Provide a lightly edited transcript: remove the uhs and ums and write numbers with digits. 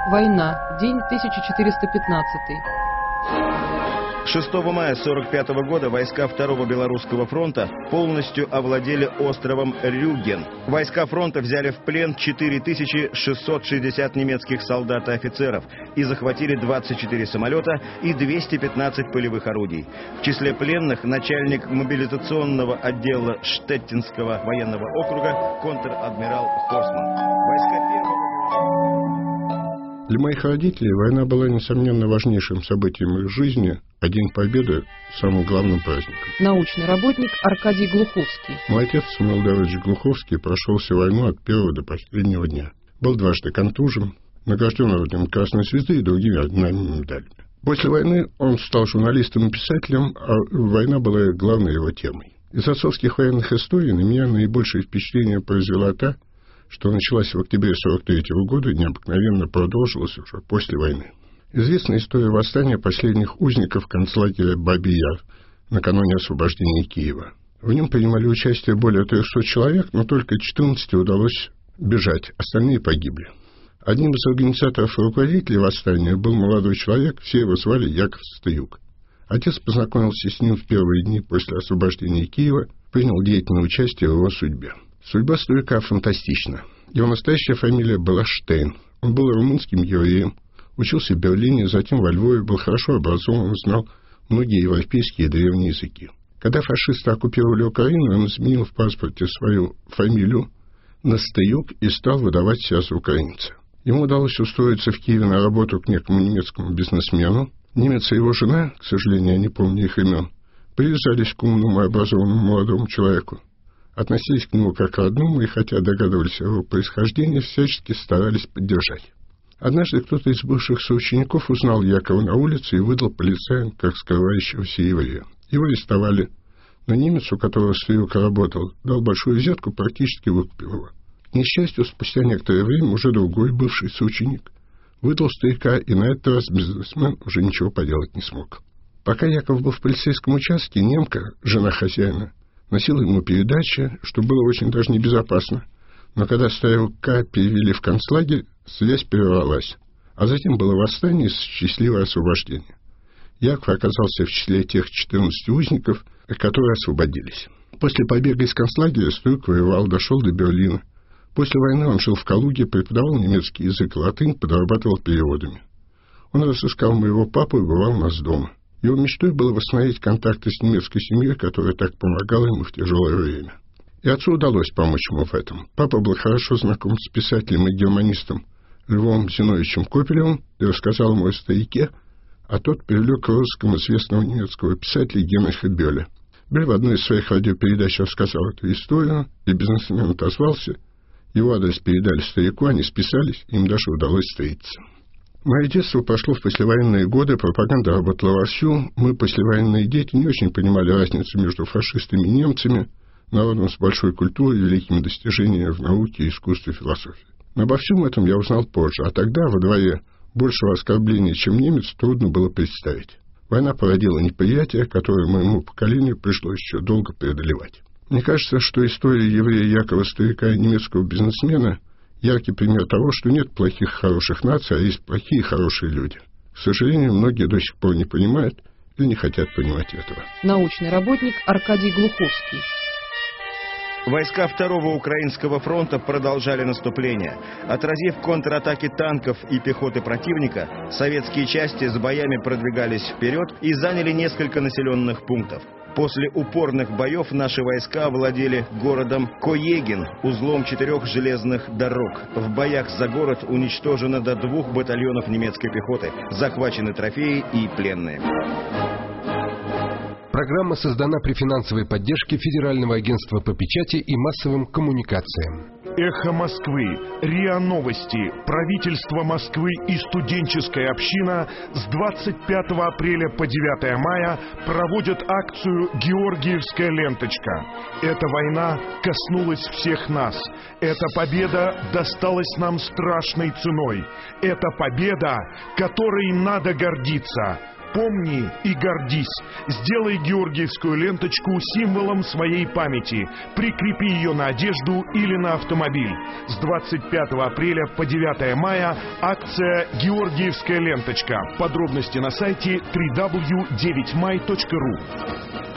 Война. День 1415. 6 мая 1945 года войска Второго Белорусского фронта полностью овладели островом Рюген. Войска фронта взяли в плен 4660 немецких солдат и офицеров и захватили 24 самолета и 215 полевых орудий. В числе пленных начальник мобилизационного отдела Штеттинского военного округа контр-адмирал Хорсман. Для моих родителей война была, несомненно, важнейшим событием их жизни, а День Победы – самым главным праздником. Научный работник Аркадий Глуховский. Мой отец, Самуил Давыдович Глуховский, прошел всю войну от первого до последнего дня. Был дважды контужен, награжден орденом Красной Звезды и другими орденами медалями. После войны он стал журналистом и писателем, а война была главной его темой. Из отцовских военных историй на меня наибольшее впечатление произвела та, что началась в октябре 1943 года и необыкновенно продолжилась уже после войны. Известна история восстания последних узников концлагеря Бабий Яр накануне освобождения Киева. В нем принимали участие более 300 человек, но только 14 удалось бежать, остальные погибли. Одним из организаторов и руководителей восстания был молодой человек, все его звали Яков Стаюк. Отец познакомился с ним в первые дни после освобождения Киева, принял деятельное участие в его судьбе. Судьба Стаюка фантастична. Его настоящая фамилия была Штейн. Он был румынским евреем, учился в Берлине, затем во Львове, был хорошо образован, знал многие европейские и древние языки. Когда фашисты оккупировали Украину, он изменил в паспорте свою фамилию на Стаюк и стал выдавать себя за украинца. Ему удалось устроиться в Киеве на работу к некому немецкому бизнесмену. Немец и его жена, к сожалению, я не помню их имен, привязались к умному и образованному молодому человеку. Относились к нему как к родному и, хотя догадывались о его происхождении, всячески старались поддержать. Однажды кто-то из бывших соучеников узнал Якова на улице и выдал полицаям как скрывающегося еврея. Его арестовали, но немец, у которого Стаюк работал, дал большую взятку, практически выкупил его. К несчастью, спустя некоторое время уже другой бывший соученик выдал Стаюка, и на этот раз бизнесмен уже ничего поделать не смог. Пока Яков был в полицейском участке, немка, жена хозяина, носила ему передачи, что было очень даже небезопасно. Но когда Стаюка перевели в концлагерь, связь прервалась. А затем было восстание и счастливое освобождение. Яков оказался в числе тех 14 узников, которые освободились. После побега из концлагеря Стаюк воевал, дошел до Берлина. После войны он жил в Калуге, преподавал немецкий язык и латынь, подрабатывал переводами. Он разыскал моего папу и бывал у нас дома. Его мечтой было восстановить контакты с немецкой семьей, которая так помогала ему в тяжелое время. И отцу удалось помочь ему в этом. Папа был хорошо знаком с писателем и германистом Львом Зиновьевичем Копелевым и рассказал ему о Стаюке, а тот привлек к розыскам известного немецкого писателя Генриха Бёля. Бёль в одной из своих радиопередач рассказал эту историю, и бизнесмен отозвался. Его адрес передали Стаюку, они списались, им даже удалось встретиться. Мое детство прошло в послевоенные годы, пропаганда работала вовсю, мы, послевоенные дети, не очень понимали разницу между фашистами и немцами, народом с большой культурой и великими достижениями в науке, искусстве, философии. Но обо всем этом я узнал позже, а тогда во дворе большего оскорбления, чем немец, трудно было представить. Война породила неприятие, которое моему поколению пришлось еще долго преодолевать. Мне кажется, что история еврея Якова Стаюка и немецкого бизнесмена – яркий пример того, что нет плохих и хороших наций, а есть плохие и хорошие люди. К сожалению, многие до сих пор не понимают или не хотят понимать этого. Научный работник Аркадий Глуховский. Войска Второго Украинского фронта продолжали наступление. Отразив контратаки танков и пехоты противника, советские части с боями продвигались вперед и заняли несколько населенных пунктов. После упорных боев наши войска овладели городом Коегин, узлом 4 железных дорог. В боях за город уничтожено до 2 батальонов немецкой пехоты, захвачены трофеи и пленные. Программа создана при финансовой поддержке Федерального агентства по печати и массовым коммуникациям. Эхо Москвы, РИА Новости, правительство Москвы и студенческая община с 25 апреля по 9 мая проводят акцию «Георгиевская ленточка». Эта война коснулась всех нас. Эта победа досталась нам страшной ценой. Это победа, которой надо гордиться. Помни и гордись. Сделай георгиевскую ленточку символом своей памяти. Прикрепи ее на одежду или на автомобиль. С 25 апреля по 9 мая акция «Георгиевская ленточка». Подробности на сайте www.9may.ru.